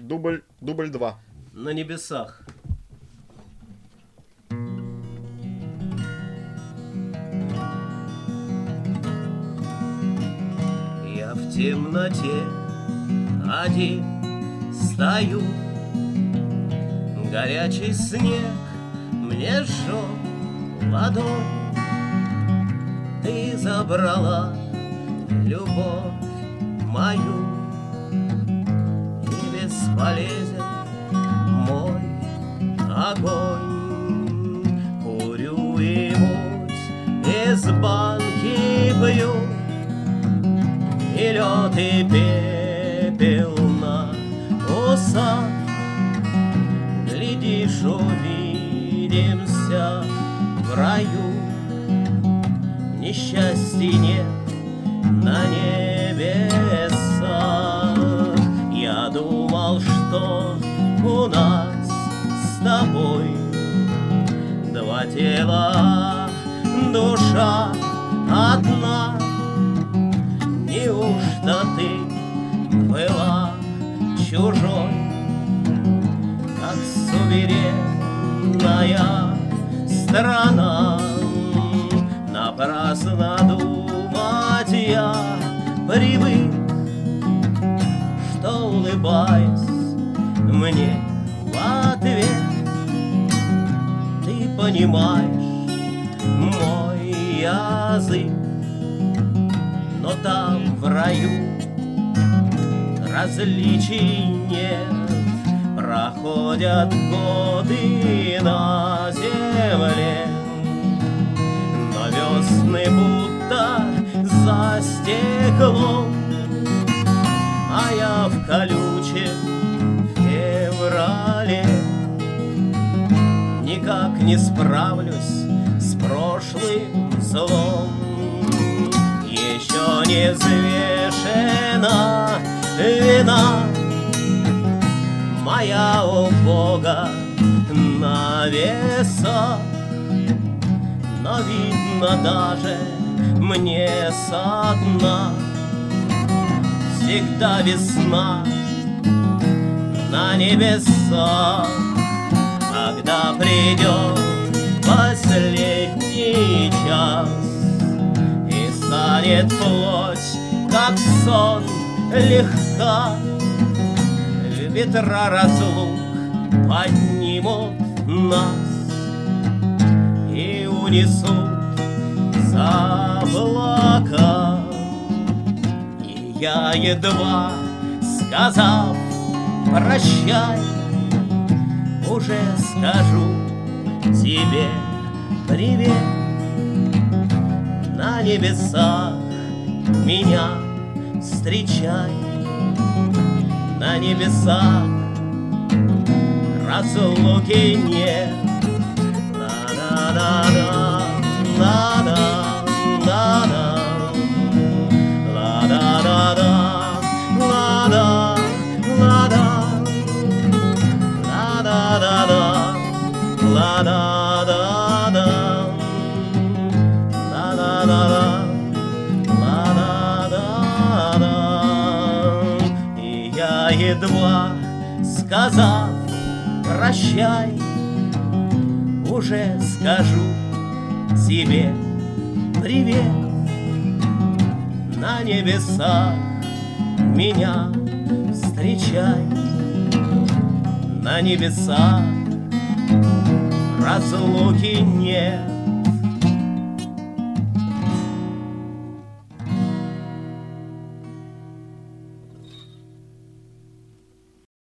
Дубль 2. На небесах. Я в темноте один стою, горячий снег мне жжет ладонь. Ты забрала любовь мою, и бесполезен мой огонь. Курю и муть из банки пью, и лед, и пепел на усах. Глядишь, увидимся в раю. Несчастья нет на небесах. Я думал, что у нас с тобой два тела, душа одна. Неужто ты была чужой, как суверенная страна? Напрасно думать я привык, что, улыбаясь мне в ответ, ты понимаешь мой язык. Но там в раю различий нет, проходят годы на земле, но весны будто за стеклом, а я в колючем феврале никак не справлюсь с прошлым злом. Еще не взвешена вина моя у Бога на весах, но видно даже мне со дна всегда весна на небесах. Когда придет последний час и станет плоть, как сон, легка, ветра разлук поднимут нас и унесут за облака. И я, едва сказав прощай, уже скажу тебе привет. На небесах меня встречай, на небесах разлуки нет. La-da-da-da, la-da, la-da, la-da-da-da, la-da, la-da, la-da-da-da, la-da-da-da, la-da-da-да, la-da-da-да. И я, едва сказав прощай, уже скажу тебе привет. На небесах меня встречай, на небесах разлуки нет.